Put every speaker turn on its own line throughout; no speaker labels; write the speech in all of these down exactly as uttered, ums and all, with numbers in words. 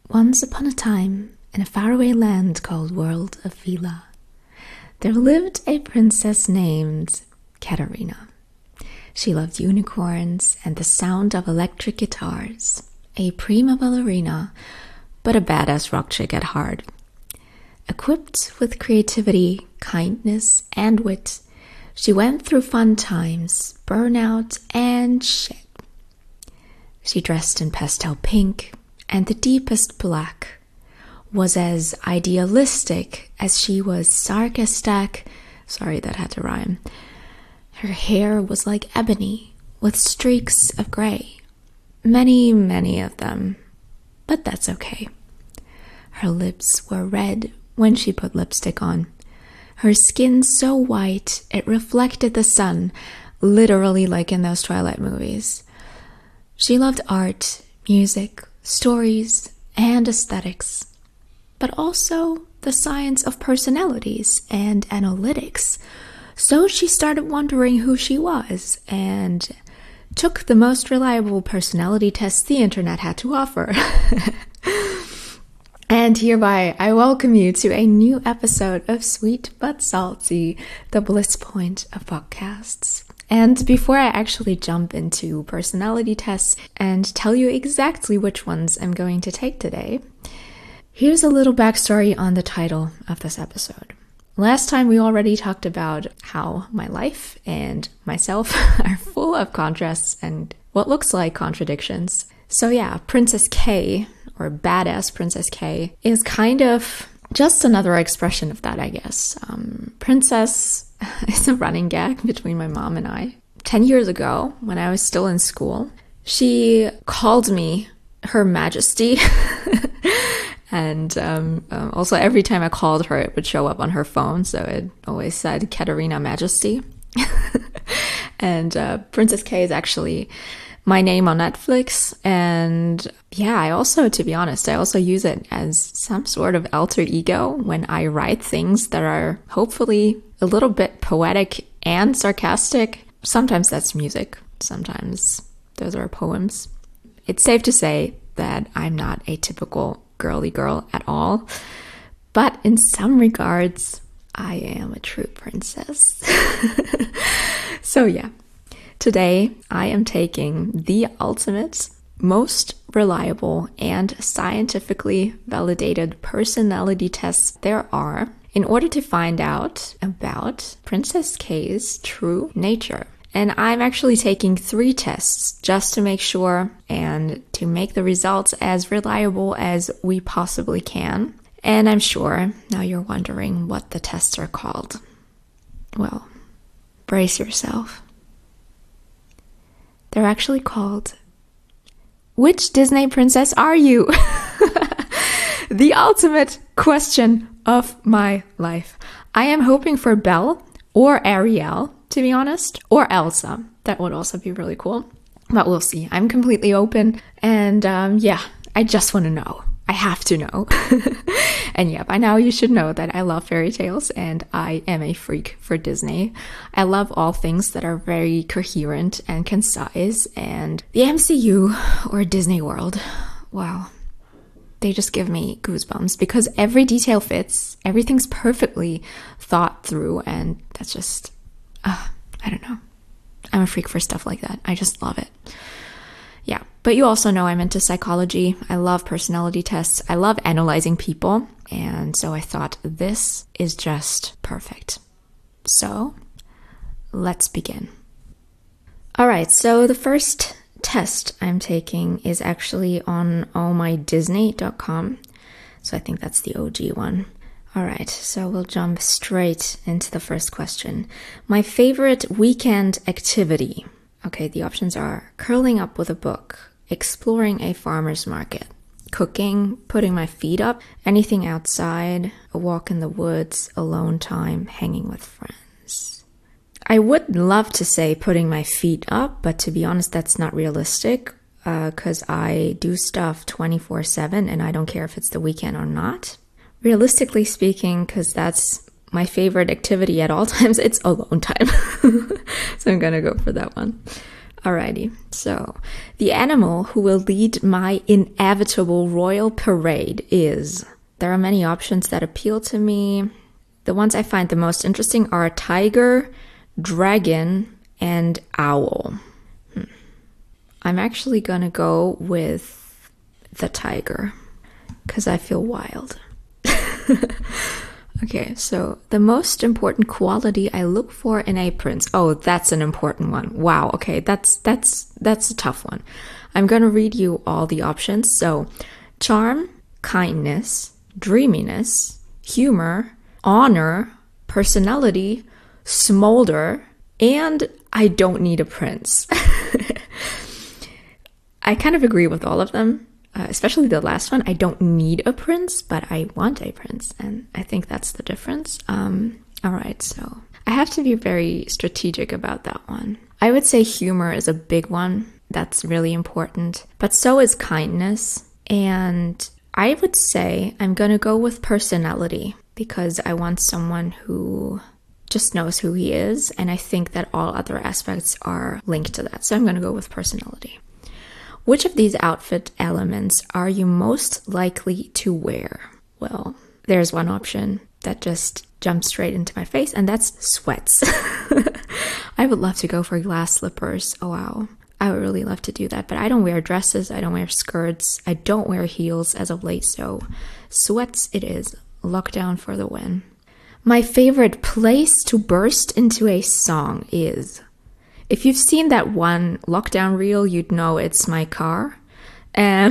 Once upon a time, in a faraway land called World of Vila, there lived a princess named Katarina. She loved unicorns and the sound of electric guitars, a prima ballerina, but a badass rock chick at heart. Equipped with creativity, kindness, and wit, she went through fun times, burnout, and shit. She dressed in pastel pink and the deepest black, was as idealistic as she was sarcastic. Sorry, that had to rhyme. Her hair was like ebony, with streaks of gray. Many, many of them, but that's okay. Her lips were red when she put lipstick on. Her skin so white it reflected the sun, literally like in those Twilight movies. She loved art, music, stories, and aesthetics, but also the science of personalities and analytics. So she started wondering who she was and took the most reliable personality test the internet had to offer. And hereby, I welcome you to a new episode of Sweet But Salty, the bliss point of podcasts. And before I actually jump into personality tests and tell you exactly which ones I'm going to take today, here's a little backstory on the title of this episode. Last time we already talked about how my life and myself are full of contrasts and what looks like contradictions. So yeah, Princess K, or Badass Princess K, is kind of just another expression of that, I guess. Um, princess is a running gag between my mom and I. Ten years ago, when I was still in school, she called me Her Majesty. And um, um, also every time I called her, it would show up on her phone. So it always said Katarina Majesty. And uh, Princess K is actually my name on Netflix. And yeah, I also, to be honest, I also use it as some sort of alter ego when I write things that are hopefully a little bit poetic and sarcastic. Sometimes that's music. Sometimes those are poems. It's safe to say that I'm not a typical girly girl at all, but in some regards, I am a true princess. So yeah. Today, I am taking the ultimate, most reliable, and scientifically validated personality tests there are in order to find out about Princess K's true nature. And I'm actually taking three tests just to make sure and to make the results as reliable as we possibly can. And I'm sure now you're wondering what the tests are called. Well, brace yourself. They're actually called, Which Disney princess are you? The ultimate question of my life. I am hoping for Belle or Ariel, to be honest, or Elsa. That would also be really cool, but we'll see. I'm completely open, and um, yeah, I just want to know. I have to know. And yeah, by now you should know that I love fairy tales and I am a freak for Disney. I love all things that are very coherent and concise, and the M C U or Disney World, wow, they just give me goosebumps because every detail fits, everything's perfectly thought through, and that's just, uh, I don't know. I'm a freak for stuff like that. I just love it. Yeah, but you also know I'm into psychology. I love personality tests. I love analyzing people. And so I thought this is just perfect. So let's begin. All right, so the first test I'm taking is actually on all my disney dot com. So I think that's the O G one. All right, so we'll jump straight into the first question. My favorite weekend activity. Okay, the options are curling up with a book, exploring a farmer's market, cooking, putting my feet up, anything outside, a walk in the woods, alone time, hanging with friends. I would love to say putting my feet up, but to be honest, that's not realistic because uh, I do stuff twenty-four seven and I don't care if it's the weekend or not. Realistically speaking, because that's my favorite activity at all times, it's alone time. So I'm gonna go for that one. Alrighty, so the animal who will lead my inevitable royal parade is... There are many options that appeal to me. The ones I find the most interesting are tiger, dragon, and owl. Hmm. I'm actually gonna go with the tiger because I feel wild. Okay, so the most important quality I look for in a prince. Oh, that's an important one. Wow, okay, that's that's that's a tough one. I'm gonna read you all the options. So, charm, kindness, dreaminess, humor, honor, personality, smolder, and I don't need a prince. I kind of agree with all of them. Uh, especially the last one. I don't need a prince, but I want a prince. And I think that's the difference. Um, all right, so I have to be very strategic about that one. I would say humor is a big one. That's really important. But so is kindness. And I would say I'm going to go with personality because I want someone who just knows who he is. And I think that all other aspects are linked to that. So I'm going to go with personality. Which of these outfit elements are you most likely to wear? Well, there's one option that just jumps straight into my face, and that's sweats. I would love to go for glass slippers. Oh, wow. I would really love to do that, but I don't wear dresses. I don't wear skirts. I don't wear heels as of late, so sweats it is. Lockdown for the win. My favorite place to burst into a song is... If you've seen that one lockdown reel, you'd know it's my car. Um,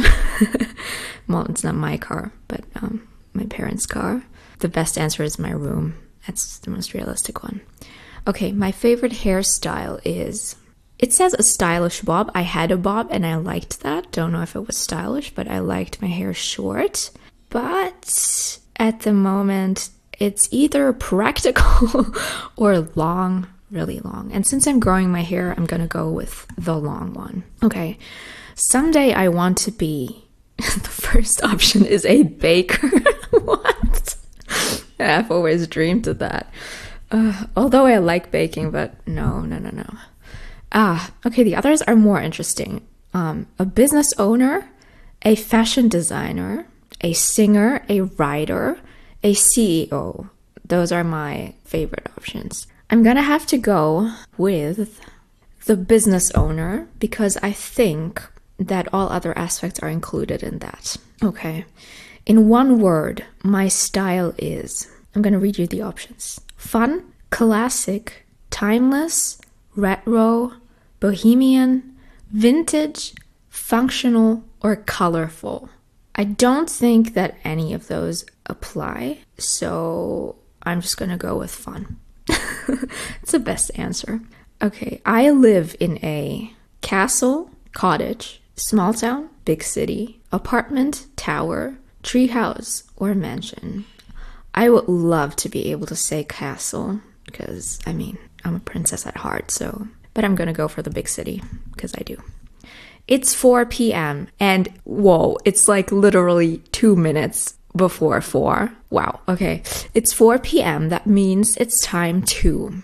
well, it's not my car, but um, my parents' car. The best answer is my room. That's the most realistic one. Okay, my favorite hairstyle is... It says a stylish bob. I had a bob and I liked that. Don't know if it was stylish, but I liked my hair short. But at the moment, it's either practical or long. Really long. And since I'm growing my hair, I'm gonna go with the long one. Okay. Someday I want to be... the first option is a baker. What? I've always dreamed of that. Uh, although I like baking, but no, no, no, no. Ah, okay, the others are more interesting. Um, a business owner, a fashion designer, a singer, a writer, a C E O. Those are my favorite options. I'm gonna have to go with the business owner because I think that all other aspects are included in that. Okay. In one word, my style is... I'm gonna read you the options. Fun, classic, timeless, retro, bohemian, vintage, functional, or colorful. I don't think that any of those apply, so I'm just gonna go with fun. It's the best answer. Okay, I live in a castle, cottage, small town, big city, apartment, tower, treehouse, or mansion. I would love to be able to say castle because, I mean, I'm a princess at heart, so... But I'm gonna go for the big city because I do. It's four p.m. and whoa, it's like literally two minutes before four. Wow, okay. It's four p.m. That means it's time to...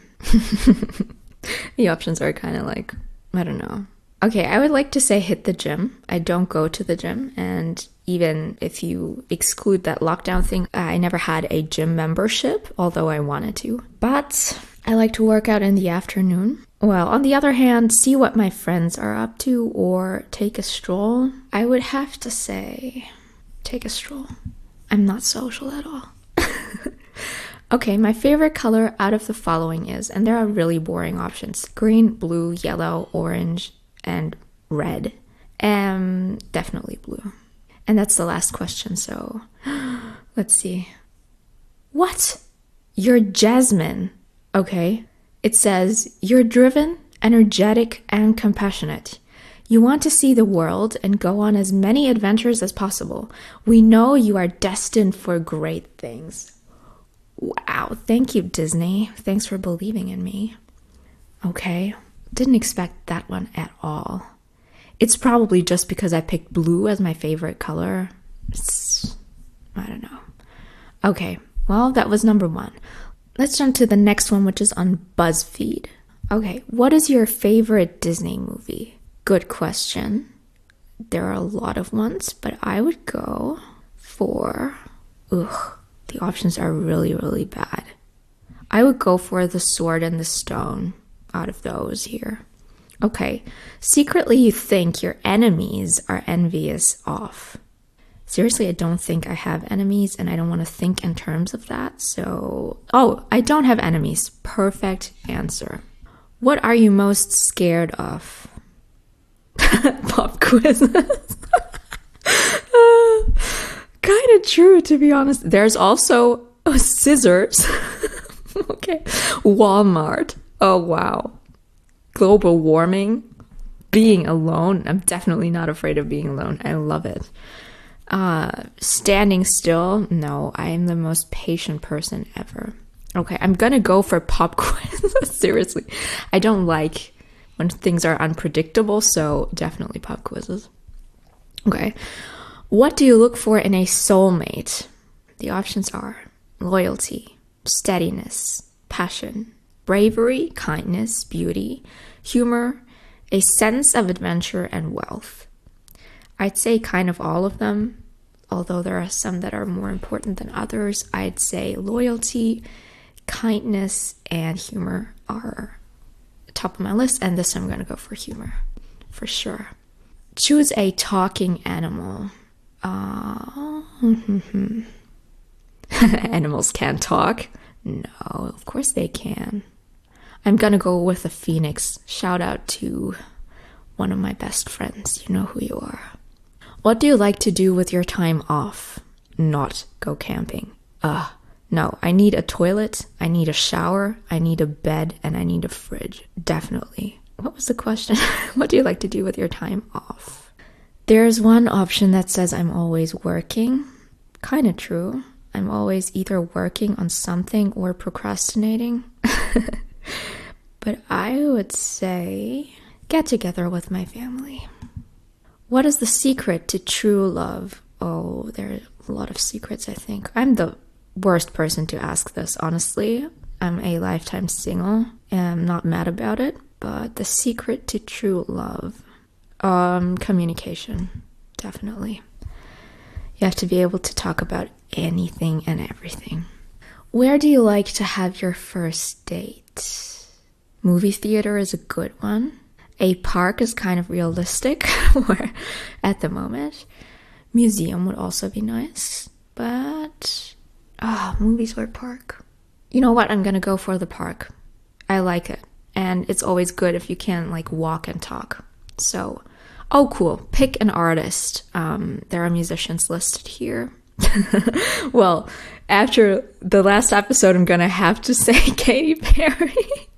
The options are kind of like, I don't know. Okay, I would like to say hit the gym. I don't go to the gym. And even if you exclude that lockdown thing, I never had a gym membership, although I wanted to. But I like to work out in the afternoon. Well, on the other hand, see what my friends are up to or take a stroll. I would have to say take a stroll. I'm not social at all. Okay, my favorite color out of the following is, and there are really boring options, green, blue, yellow, orange, and red. Um, definitely blue. And that's the last question, so let's see. What? You're Jasmine. Okay. It says, you're driven, energetic, and compassionate. You want to see the world and go on as many adventures as possible. We know you are destined for great things. Wow, thank you, Disney. Thanks for believing in me. Okay, didn't expect that one at all. It's probably just because I picked blue as my favorite color. It's, I don't know. Okay, well, that was number one. Let's jump to the next one, which is on BuzzFeed. Okay, what is your favorite Disney movie? Good question. There are a lot of ones, but I would go for... Ugh, the options are really, really bad. I would go for The Sword and the Stone out of those here. Okay, secretly you think your enemies are envious of. Seriously, I don't think I have enemies, and I don't want to think in terms of that. So, oh, I don't have enemies. Perfect answer. What are you most scared of? Pop quizzes. uh, kind of true, to be honest. There's also oh, scissors. Okay. Walmart. Oh, wow. Global warming. Being alone. I'm definitely not afraid of being alone. I love it. Uh, standing still. No, I am the most patient person ever. Okay, I'm gonna go for pop quiz. Seriously. I don't like when things are unpredictable, so definitely pop quizzes. Okay. What do you look for in a soulmate? The options are loyalty, steadiness, passion, bravery, kindness, beauty, humor, a sense of adventure, and wealth. I'd say kind of all of them, although there are some that are more important than others. I'd say loyalty, kindness, and humor are top of my list, and this time I'm going to go for humor, for sure. Choose a talking animal. Uh, Animals can't talk. No, of course they can. I'm gonna go with a phoenix. Shout out to one of my best friends. You know who you are. What do you like to do with your time off? Not go camping. Ugh. No, I need a toilet, I need a shower, I need a bed, and I need a fridge. Definitely. What was the question? What do you like to do with your time off? There's one option that says I'm always working. Kind of true. I'm always either working on something or procrastinating. But I would say get together with my family. What is the secret to true love? Oh, there are a lot of secrets, I think. I'm the worst person to ask this, honestly. I'm a lifetime single and I'm not mad about it. But the secret to true love, um, communication, definitely. You have to be able to talk about anything and everything. Where do you like to have your first date? Movie theater is a good one. A park is kind of realistic or at the moment. Museum would also be nice. But, ah, oh, movies or park. You know what? I'm gonna go for the park. I like it. And it's always good if you can, like, walk and talk. So, oh, cool. Pick an artist. Um, there are musicians listed here. Well, after the last episode, I'm gonna have to say Katy Perry.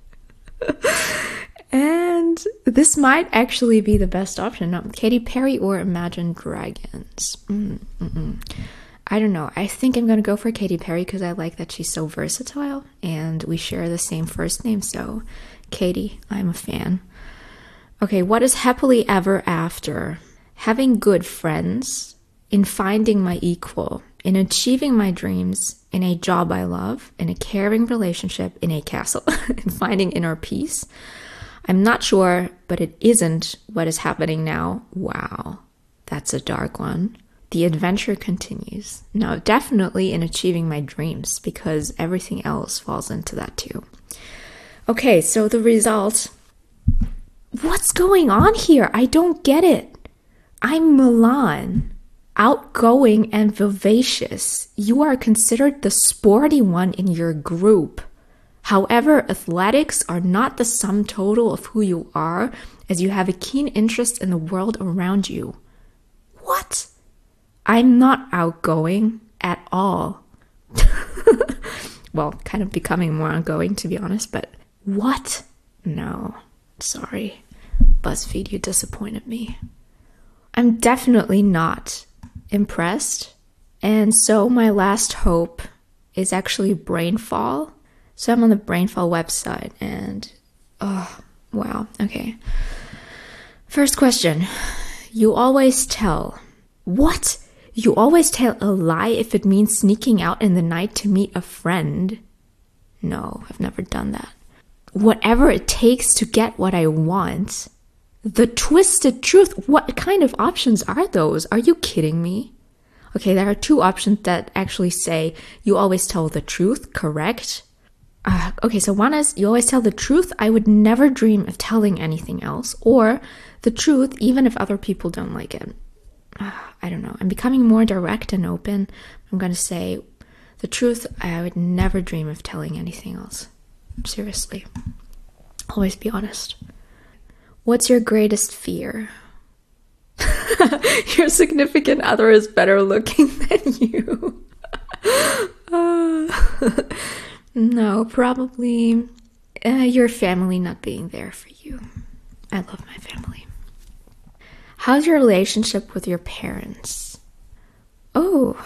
And this might actually be the best option. No, Katy Perry or Imagine Dragons. Mm, mm-mm. I don't know. I think I'm gonna go for Katy Perry because I like that she's so versatile and we share the same first name. So, Katy, I'm a fan. Okay, what is happily ever after? Having good friends, in finding my equal, in achieving my dreams, in a job I love, in a caring relationship, in a castle, in finding inner peace. I'm not sure, but it isn't what is happening now. Wow, that's a dark one. The adventure continues. No, definitely in achieving my dreams, because everything else falls into that too. Okay, so the result. What's going on here? I don't get it. I'm Milan, outgoing and vivacious. You are considered the sporty one in your group. However, athletics are not the sum total of who you are, as you have a keen interest in the world around you. What? I'm not outgoing at all. Well, kind of becoming more outgoing, to be honest, but what? No, sorry. BuzzFeed, you disappointed me. I'm definitely not impressed. And so my last hope is actually Brainfall. So I'm on the Brainfall website and, oh, wow, okay. First question. You always tell. What? You always tell a lie if it means sneaking out in the night to meet a friend? No, I've never done that. whatever it takes to get what I want. The twisted truth. What kind of options are those? Are you kidding me? Okay, there are two options that actually say you always tell the truth, correct? Uh, okay, so one is you always tell the truth. I would never dream of telling anything else. Or the truth, even if other people don't like it. Uh, I don't know. I'm becoming more direct and open. I'm going to say the truth. I would never dream of telling anything else. Seriously. Always be honest. What's your greatest fear? Your significant other is better looking than you. uh, no, probably uh, your family not being there for you. I love my family. How's your relationship with your parents? Oh.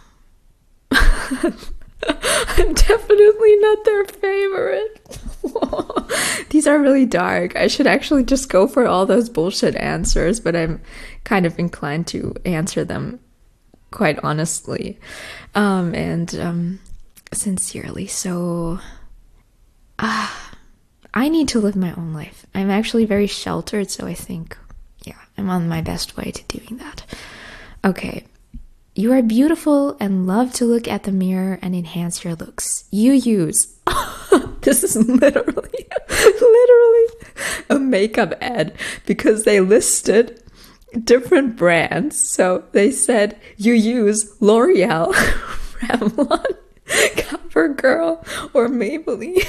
I'm definitely not their favorite. These are really dark. I should actually just go for all those bullshit answers, but I'm kind of inclined to answer them quite honestly um, and um, sincerely. So, uh, I need to live my own life. I'm actually very sheltered, so I think, yeah, I'm on my best way to doing that. Okay. You are beautiful and love to look at the mirror and enhance your looks. You use, this is literally, literally a makeup ad because they listed different brands. So they said you use L'Oreal, Revlon, CoverGirl, or Maybelline.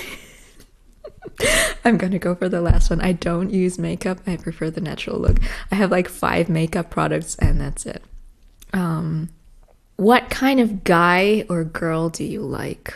I'm gonna go for the last one. I don't use makeup. I prefer the natural look. I have like five makeup products and that's it. Um, what kind of guy or girl do you like?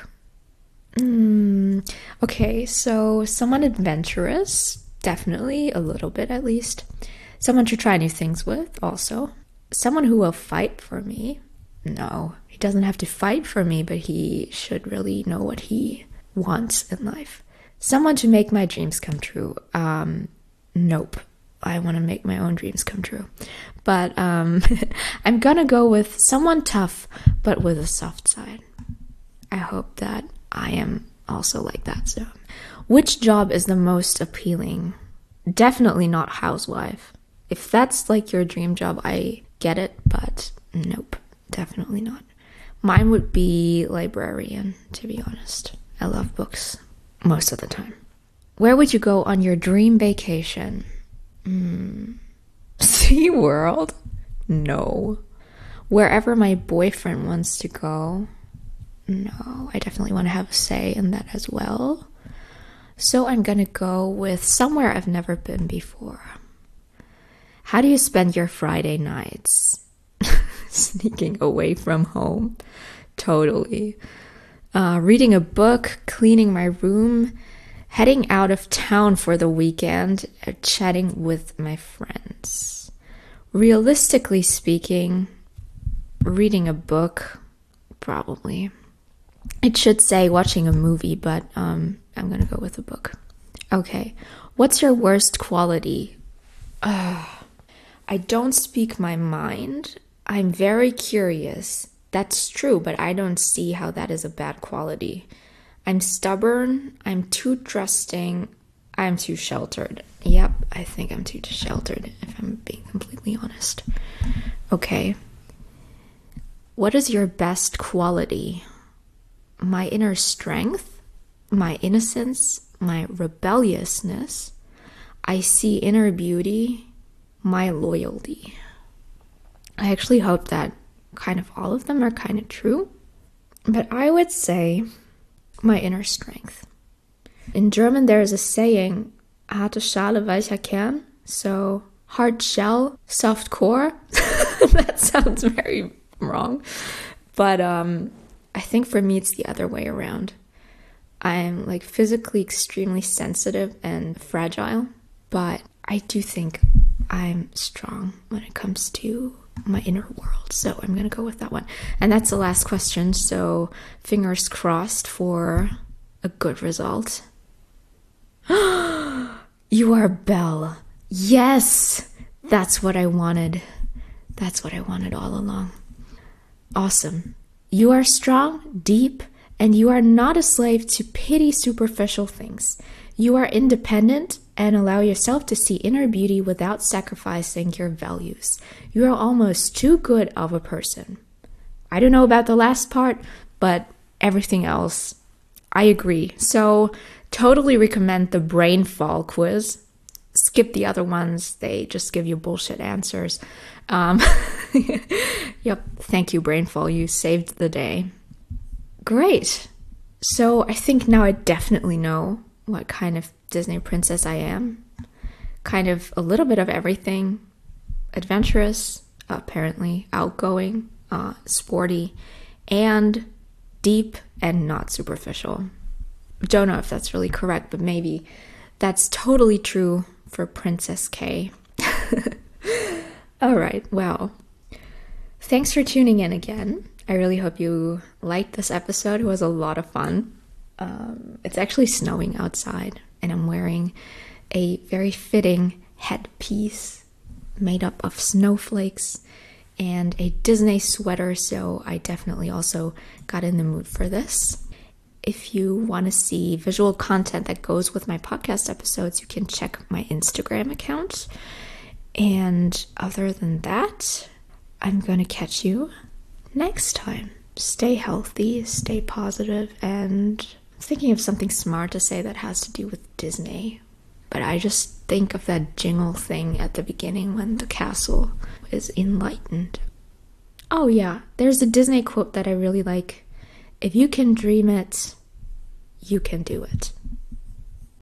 Mm, okay, so someone adventurous, definitely, a little bit at least. Someone to try new things with, also. Someone who will fight for me. No, he doesn't have to fight for me, but he should really know what he wants in life. Someone to make my dreams come true. Um, nope. I want to make my own dreams come true. But um, I'm gonna go with someone tough, but with a soft side. I hope that I am also like that. So, which job is the most appealing? Definitely not housewife. If that's like your dream job, I get it, but nope, definitely not. Mine would be librarian, to be honest. I love books most of the time. Where would you go on your dream vacation? Mm. SeaWorld? No. Wherever my boyfriend wants to go? No. I definitely want to have a say in that as well. So I'm gonna go with somewhere I've never been before. How do you spend your Friday nights? Sneaking away from home? Totally. Uh, reading a book, cleaning my room, heading out of town for the weekend, uh, chatting with my friends. Realistically speaking, reading a book, probably. It should say watching a movie, but um, I'm gonna go with a book. Okay, what's your worst quality? Uh, I don't speak my mind. I'm very curious. That's true, but I don't see how that is a bad quality. I'm stubborn, I'm too trusting, I'm too sheltered. Yep, I think I'm too sheltered, if I'm being completely honest. Okay. What is your best quality? My inner strength, my innocence, my rebelliousness. I see inner beauty, my loyalty. I actually hope that kind of all of them are kind of true. But I would say my inner strength. In German, there is a saying, harte Schale, weicher Kern. So, hard shell, soft core. That sounds very wrong. But um, I think for me, it's the other way around. I'm like physically extremely sensitive and fragile. But I do think I'm strong when it comes to my inner world. So I'm going to go with that one. And that's the last question. So fingers crossed for a good result. You are Belle. Yes, that's what I wanted. That's what I wanted all along. Awesome. You are strong, deep, and you are not a slave to petty superficial things. You are independent and allow yourself to see inner beauty without sacrificing your values. You are almost too good of a person. I don't know about the last part, but everything else, I agree. So totally recommend the brain fall quiz. Skip the other ones. They just give you bullshit answers. Um, yep. Thank you, Brainfall. You saved the day. Great. So I think now I definitely know what kind of Disney princess I am. Kind of a little bit of everything. Adventurous, apparently, outgoing, uh, sporty, and deep and not superficial. Don't know if that's really correct, but maybe that's totally true for Princess K. All right, well, thanks for tuning in again. I really hope you liked this episode. It was a lot of fun. Um, it's actually snowing outside, and I'm wearing a very fitting headpiece made up of snowflakes and a Disney sweater, so I definitely also got in the mood for this. If you want to see visual content that goes with my podcast episodes, you can check my Instagram account. And other than that, I'm going to catch you next time. Stay healthy, stay positive, and I'm thinking of something smart to say that has to do with Disney. But I just think of that jingle thing at the beginning when the castle is enlightened. Oh yeah, there's a Disney quote that I really like. If you can dream it, you can do it.